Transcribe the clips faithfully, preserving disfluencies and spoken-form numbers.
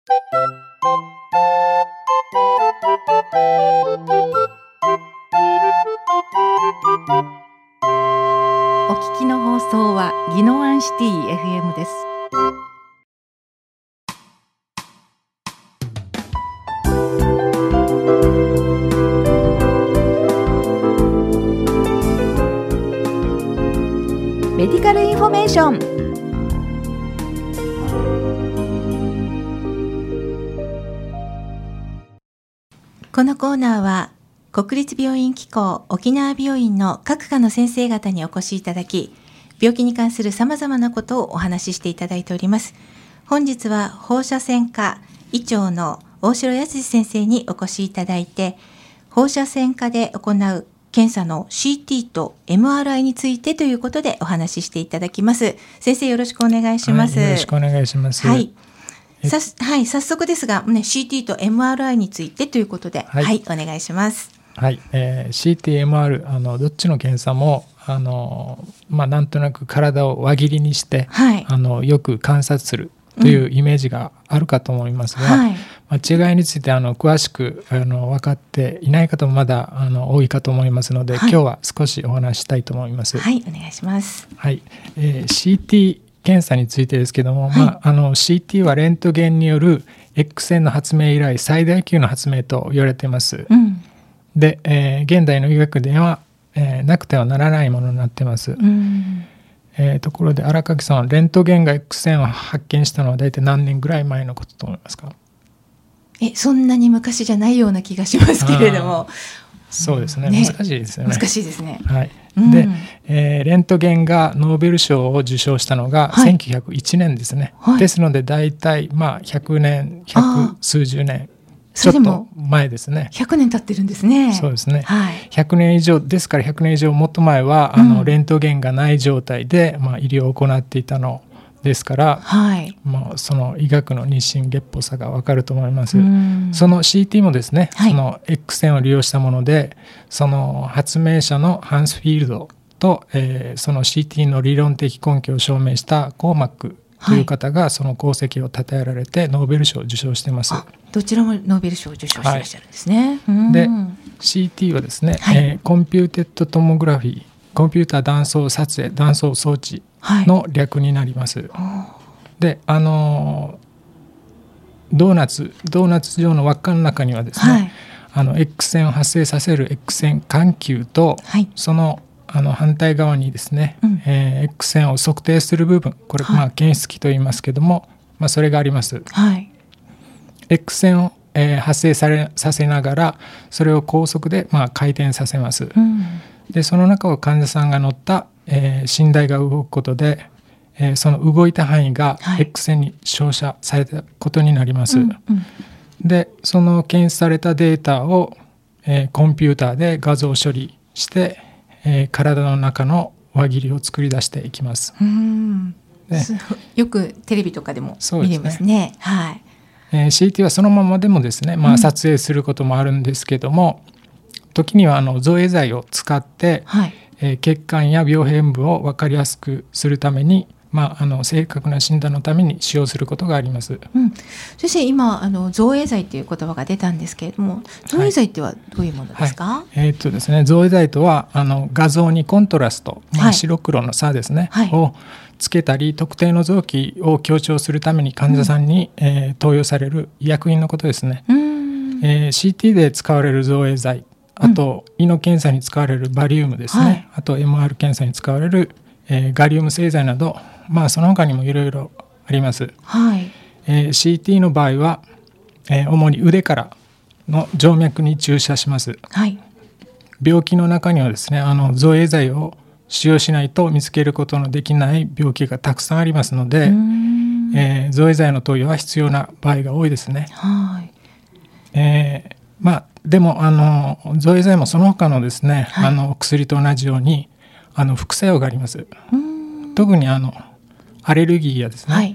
お聞きの放送は宜野湾シティ エフエム です。メディカルインフォメーション。このコーナーは国立病院機構沖縄病院の各科の先生方にお越しいただき、病気に関するさまざまなことをお話ししていただいております。本日は放射線科医長の大城康先生にお越しいただいて、放射線科で行う検査の シーティー と エムアールアイ についてということでお話ししていただきます。先生、よろしくお願いします。 はい、よろしくお願いします。 はい、さはい、早速ですが、ね、シーティー と エムアールアイ についてということで、はい、はい、お願いします。 はい、えー、シーティー、エムアール、あのどっちの検査もあの、まあ、なんとなく体を輪切りにして、はい、あのよく観察するというイメージがあるかと思いますが、うん、はい、まあ、違いについてあの詳しくあの分かっていない方もまだあの多いかと思いますので、はい、今日は少しお話したいと思います。 はい、お願いします。 はい、えー、シーティー 検査についてですけども、はい、まあ、あの シーティー はレントゲンによる X 線の発明以来最大級の発明と言われています。うん、で、えー、現代の医学では、えー、なくてはならないものになっています。うん、えー、ところで荒垣さんはレントゲンが X 線を発見したのは大体何年ぐらい前のことと思いますか？ えそんなに昔じゃないような気がしますけれども。 そうですね、ね、難しいですよね。 難しいですね。 はい、うん、で、えー、レントゲンがノーベル賞を受賞したのがせんきゅうひゃくいちねんですね。はい、ですので大体まあひゃくねん百数十年ちょっと前ですね。 ひゃくねん経ってるんですね。 そうですね、はい、ひゃくねん以上ですからひゃくねん以上もっと前はあの、うん、レントゲンがない状態で、まあ、医療を行っていたのですから、はい、まあ、その医学の日進月歩さが分かると思います。その シーティー もですね、はい、その X 線を利用したもので、その発明者のハンス・フィールドと、えー、その シーティー の理論的根拠を証明したコーマックという方がその功績を称えられてノーベル賞を受賞しています。 どちらもノーベル賞を受賞していらっしゃるんですね。はい、 で シーティー はですね、はい、えー、コンピューテッドトモグラフィー、コンピューター断層撮影断層装置の略になります。はい、であのドーナツドーナツ状の輪っかの中にはですね、はい、あの X 線を発生させる X 線環球と、はい、そのあの反対側にですね、うん、えー、X 線を測定する部分、これ、はい、まあ、検出器と言いますけども、まあ、それがあります。はい、X 線を、えー、発生されさせながらそれを高速で、まあ、回転させます。うん、でその中を患者さんが乗った、えー、寝台が動くことで、えー、その動いた範囲が X 線に照射されたことになります。はい、うんうん、でその検出されたデータを、えー、コンピューターで画像処理して、えー、体の中の輪切りを作り出していきます。うん、 ね、よくテレビとかでも見れますね。はい、 えー、シーティー はそのままでもですね、まあ、撮影することもあるんですけども、うん、時にはあの造影剤を使って、はい、えー、血管や病変部を分かりやすくするために、まあ、あの正確な診断のために使用することがあります。 うん、先生、今あの造影剤という言葉が出たんですけれども、造影剤ってはどういうものですか？はいはい、 えーっとですね、造影剤とはあの画像にコントラスト、まあ、白黒の差ですね、はい、をつけたり特定の臓器を強調するために患者さんに、うん、えー、投与される医薬品のことですね。うん、えー、シーティー で使われる造影剤、あと、うん、胃の検査に使われるバリウムですね、はい、あと エムアール 検査に使われる、えー、ガリウム製剤など、まあ、その他にもいろいろあります。はい、えー、シーティー の場合は、えー、主に腕からの静脈に注射します。はい、病気の中にはですね、あの造影剤を使用しないと見つけることのできない病気がたくさんありますので、えー、造影剤の投与は必要な場合が多いですね。はい、えーまあ、でもあの造影剤もその他のですね、はい、あの薬と同じようにあの副作用があります。特にあのアレルギーやですね、はい、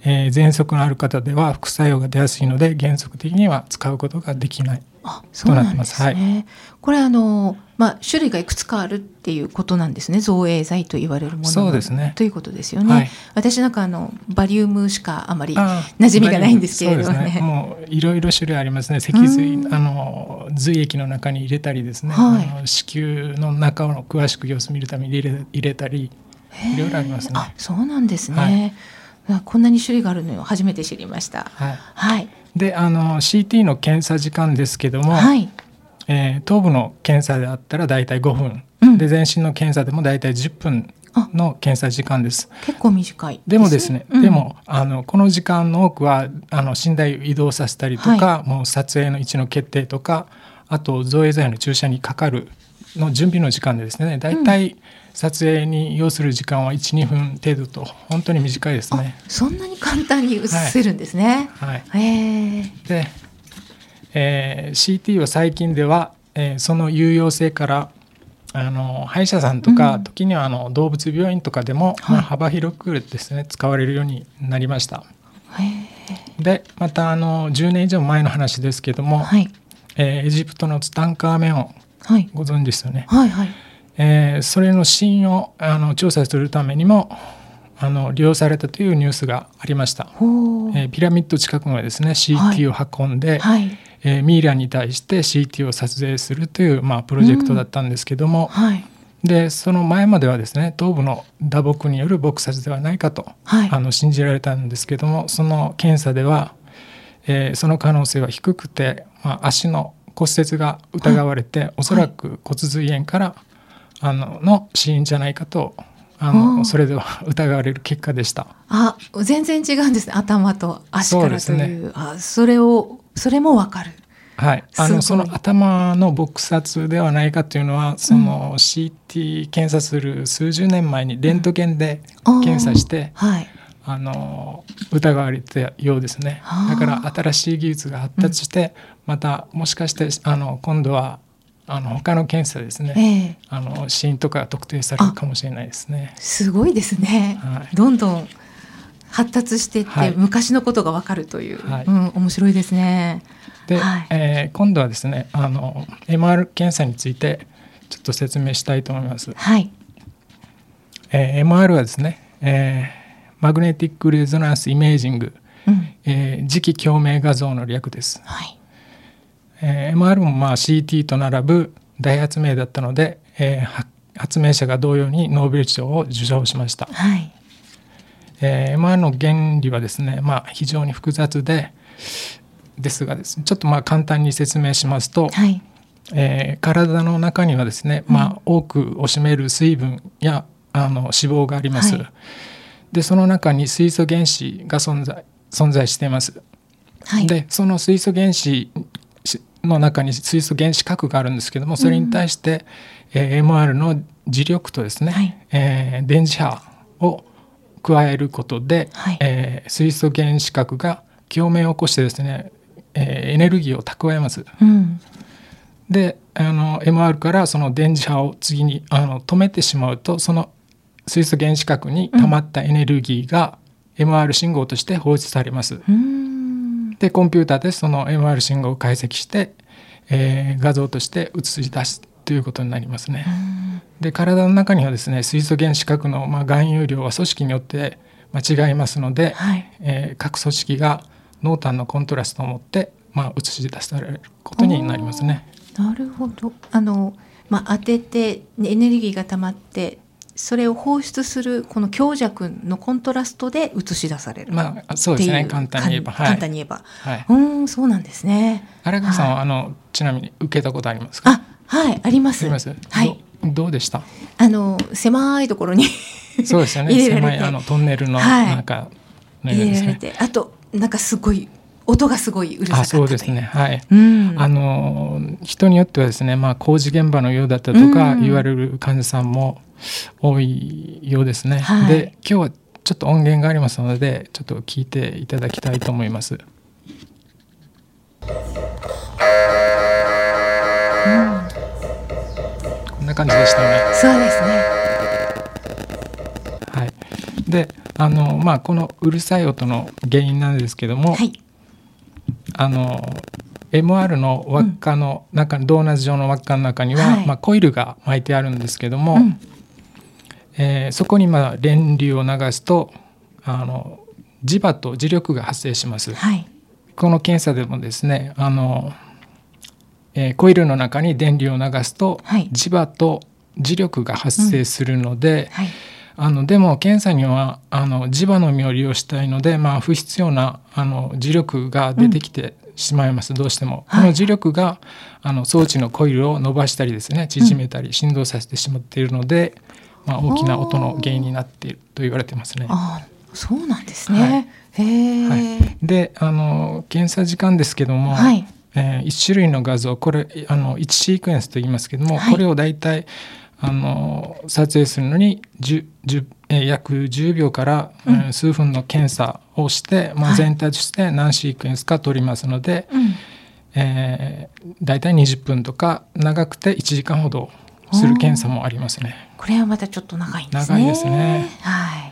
えー、喘息のある方では副作用が出やすいので原則的には使うことができないとなってます。 そうなんですね。はい、これあの、まあ、種類がいくつかあるっていうことなんですね。造影剤と言われるものそうですねということですよね。はい、私なんかあのバリウムしかあまり馴染みがないんですけれども ね, そうですね。もういろいろ種類ありますね。脊髄あの髄液の中に入れたりですね、はい、あの子宮の中の詳しく様子見るために入 れ, 入れたりいろいろありますね。 あ、そうなんですね。はい、こんなに種類があるのを初めて知りました。 はいはい、 であの シーティー の検査時間ですけども、はい、えー、頭部の検査であったらだいたいごふん、うん、で全身の検査でもだいたいじゅっぷんの検査時間です。 結構短いですね。 でもですね、うん、でもあのこの時間の多くはあの寝台を移動させたりとか、はい、もう撮影の位置の決定とか、あと造影剤の注射にかかるの準備の時間でですね、だいたい撮影に要する時間はいち、にふん程度と本当に短いですね。 そんなに簡単に映せるんですね。 はいはい、へー。で、えー、シーティー は最近では、えー、その有用性からあの歯医者さんとか、うん、時にはあの動物病院とかでも、はい、まあ、幅広くですね使われるようになりました。へー。でまたあのじゅうねん以上前の話ですけども、はい、えー、エジプトのツタンカーメオン、はい、ご存知ですよね。はいはい、えー、それの死因をあの調査するためにもあの利用されたというニュースがありました。えー、ピラミッド近くまでですね シーティー を運んで、はいはい、えー、ミイラに対して シーティー を撮影するという、まあ、プロジェクトだったんですけども、うんはい、でその前まではですね頭部の打撲による撲殺ではないかと、はい、あの信じられたんですけども、その検査では、えー、その可能性は低くて、まあ、足の骨折が疑われて、はい、おそらく骨髄炎からあのの死因じゃないかとあのそれでは疑われる結果でした。 あ、全然違うんですね。頭と足からという、そうですね。あ、それをそれも分かる。 はい、あのその頭の撲殺ではないかというのはその シーティー 検査する数十年前にレントゲンで検査して、うん、はい、あの疑われたようですね。だから新しい技術が発達して、うん、またもしかしてあの今度はあの他の検査ですね、えー、あの死因とか特定されるかもしれないですね。 すごいですね、はい、どんどん発達していって、はい、昔のことが分かるという、はい、うん、面白いですね。 で、はい、えー、今度はですねあの エムアール 検査についてちょっと説明したいと思います。はい、えー、エムアール はですね、えー、マグネティックレゾナンスイメージング、うん、えー、磁気共鳴画像の略です。はい、えー、エムアール もまあ シーティー と並ぶ大発明だったので、えー、発明者が同様にノーベル賞を受賞しました。はい、えー、エムアール の原理はですね、まあ、非常に複雑でですがですね、ちょっとまあ簡単に説明しますと、はい、えー、体の中にはですね、まあ、多くを占める水分やあの脂肪があります。はい、でその中に水素原子が存在、存在しています。はい、でその水素原子の中に水素原子核があるんですけども、それに対して、うん、えー、エムアール の磁力とですね、はい、えー、電磁波を加えることで、はい、えー、水素原子核が共鳴を起こしてですね、えー、エネルギーを蓄えます。うん、であの エムアール からその電磁波を次にあの止めてしまうと、その水素原子核に溜まったエネルギーが エムアール 信号として放出されます。うん、でコンピューターでその エムアール 信号を解析して、えー、画像として映し出すということになりますね。うん、で体の中にはですね水素原子核の、まあ、含有量は組織によって違いますので、はい、えー、各組織が濃淡のコントラストを持って、まあ、映し出されることになりますね。 なるほど。あの、まあ、当ててエネルギーが溜まってそれを放出するこの強弱のコントラストで映し出される、 まあ、そうですね、簡単に言えば、 はい、簡単に言えば、はい、うん、そうなんですね。 荒川さんは、はい、あのちなみに受けたことありますか？ あ、はい、あります。 あります、はい、ど, どうでした？ あの狭いところにそうですよね、狭いあのトンネルの中のようですね、 入れられて、あとなんかすごい音がすごいうるさかったという。 あ、そうですね、はい、うん、あの人によってはですね、まあ、工事現場のようだったとか言われる患者さんも多いようですね、はい、で今日はちょっと音源がありますのでちょっと聞いていただきたいと思います。うん、こんな感じでしたね。 そうですね、 はい、であのまあ、このうるさい音の原因なんですけども、 はい、 あの エムアール の輪っかの中、うん、ドーナツ状の輪っかの中には、はい、まあ、コイルが巻いてあるんですけども、うん、えー、そこにまあ電流を流すとあの磁場と磁力が発生します、はい、この検査でもですねあの、えー、コイルの中に電流を流すと、はい、磁場と磁力が発生するので、うん、はい、あのでも検査にはあの磁場のみを利用したいので、まあ、不必要なあの磁力が出てきてしまいます、うん、どうしても、はい、この磁力があの装置のコイルを伸ばしたりですね縮めたり振動させてしまっているので、うん、まあ、大きな音の原因になっていると言われてますね。 あ、そうなんですね、はい、へー、 はい、であの検査時間ですけども、はい、えー、いち種類の画像、これあのいちシークエンスと言いますけども、はい、これをだいたいあの撮影するのにじゅじゅ約じゅうびょうから、うん、数分の検査をして、まあ、全体として何シークエンスか取りますので、はい、えー、だいたいにじゅっぷんとか長くていちじかんほどする検査もありますね。 これはまたちょっと長いんですね。 長いですね、はい、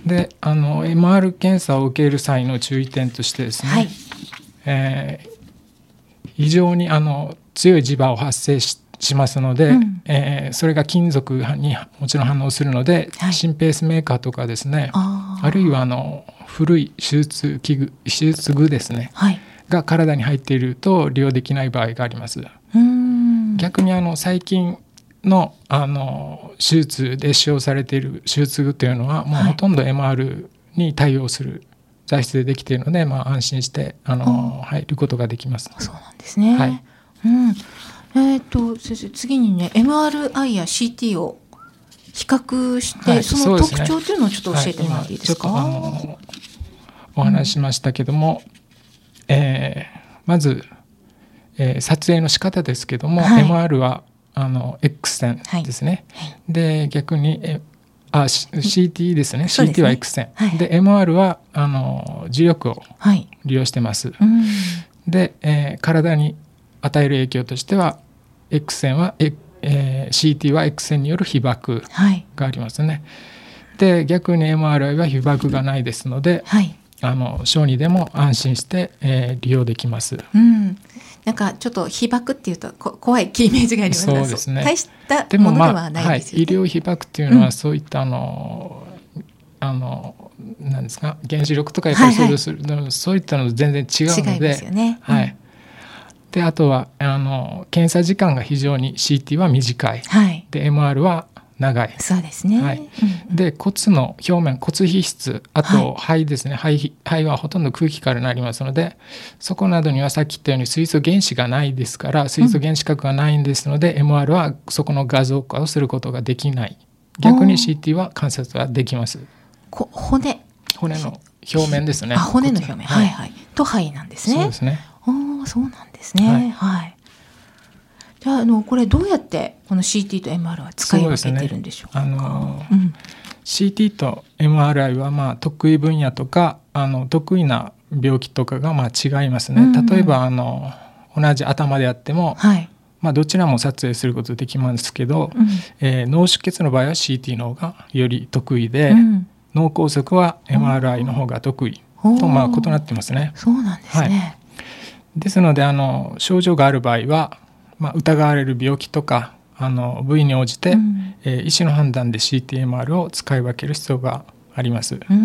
であの エムアール 検査を受ける際の注意点としてですね、はい、えー、非常にあの強い磁場を発生ししますので、うん、えー、それが金属にもちろん反応するので、はい、心ペースメーカーとかですね、 あ, あるいはあの古い手術器具手術具ですね、はい、が体に入っていると利用できない場合があります。うーん、逆にあの最近 の, あの手術で使用されている手術具というのはもうほとんど エムアール に対応する材質でできているので、まあ、安心してあの入ることができます。 そうなんですね、はい、うん、えー、と先生、次にね エムアールアイ や シーティー を比較して、はい、その特徴というのをちょっと教えてもらっていいですか。 はい、今ちょっとあのお話ししましたけども、うん、えー、まず、えー、撮影の仕方ですけども、はい、エムアール はあの X 線ですね、はいはい、で逆にえあ シーティー ですね、 シーティー は X 線 で、ね、はい、で エムアール はあの磁力を利用してます、はい、うん、で、えー、体に与える影響としては X 線は、えー、シーティー は X 線による被曝がありますね、はい、で逆に エムアールアイ は被曝がないですので、はい、あの小児でも安心して、えー、利用できます、 うん、なんかちょっと被曝っていうとこ怖いイメージがありますが、そうですね、大したものではないですよね。 でも、まあ、はい、医療被曝っていうのはそういったあの、うん、あのなんですか、原子力とかやっぱりそうする、はいはい、そういったのと全然違うので、違いますよね、はい、うん、であとはあの検査時間が非常に シーティー は短い、はい、で エムアール は長い。 そうですね、はい、うんうん、 で骨の表面、骨皮質、あと肺ですね、はい、肺, 肺はほとんど空気からなりますので、そこなどにはさっき言ったように水素原子がないですから、水素原子核がないんですので、うん、エムアール はそこの画像化をすることができない。逆に シーティー は観察ができます。 こ骨骨の表面ですね。 あ、骨の表面、はいはい、と肺なんですね。 そうですね。 あ、そうなんですね、はい、はい、じゃあ、あのこれどうやってこの シーティー と エムアール は使い分けてるんでしょうか。 そうですね、あの、うん、シーティー と エムアールアイ はまあ得意分野とかあの得意な病気とかがまあ違いますね、うんうん、例えばあの同じ頭であっても、はい、まあ、どちらも撮影することできますけど、うん、えー、脳出血の場合は シーティー の方がより得意で、うん、脳梗塞は エムアールアイ の方が得意とまあ異なってますね。 そうなんですね、はい、 ですのであの症状がある場合は、まあ、疑われる病気とかあの部位に応じて、うん、えー、医師の判断で シーティーエムアール を使い分ける必要があります。うん、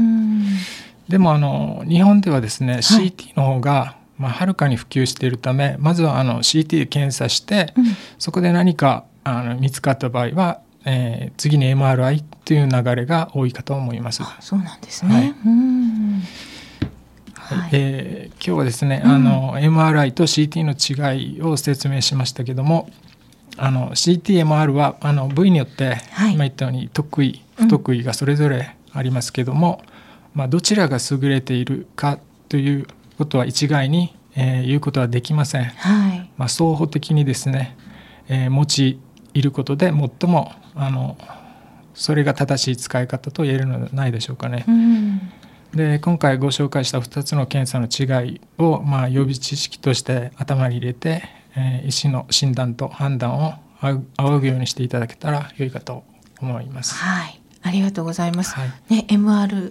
でもあの日本ではですね、はい、シーティー の方がまあ、はるかに普及しているため、まずはあの シーティー で検査して、うん、そこで何かあの見つかった場合は、えー、次に エムアールアイ という流れが多いかと思います。 あ、そうなんですね、はい、うん、 はい、えー、今日はですね、うん、あの エムアールアイ と シーティー の違いを説明しましたけども、あの シーティーエムアール はあの部位によって、はい、今言ったように得意不得意がそれぞれありますけども、うん、まあ、どちらが優れているかということは一概に、えー、言うことはできません、はい、まあ、双方的にですね、えー、用いることで最もあのそれが正しい使い方と言えるのではないでしょうかね、うん、で今回ご紹介したふたつの検査の違いを、まあ、予備知識として頭に入れて、えー、医師の診断と判断を仰ぐようにしていただけたら良いかと思います。 はい、ありがとうございます、はい、ね、エムアール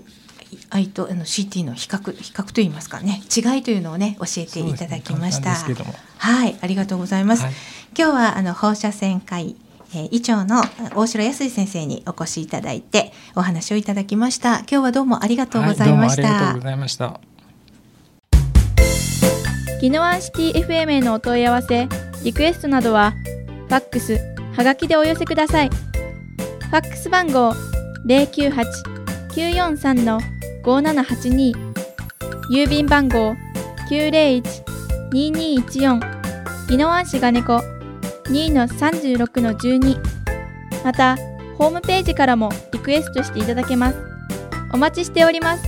アイとあの シーティー の比較比較といいますかね、違いというのをね教えていただきました。 そうですね、簡単ですけども。 はい、ありがとうございます。 はい、 今日はあの放射線科医、えー、医長の大城康先生にお越しいただいてお話をいただきました。今日はどうもありがとうございました。 はい、どうもありがとうございました。 宜野湾シティ エフエム へのお問い合わせ、リクエストなどはファックス、はがきでお寄せください。ファックス番号 ゼロきゅうはち きゅうよんさん ごななはちに、郵便番号 きゅうゼロいち ににいちよん 宜野湾市金子 にのさんじゅうろくのじゅうに。 またホームページからもリクエストしていただけます。お待ちしております。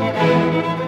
した。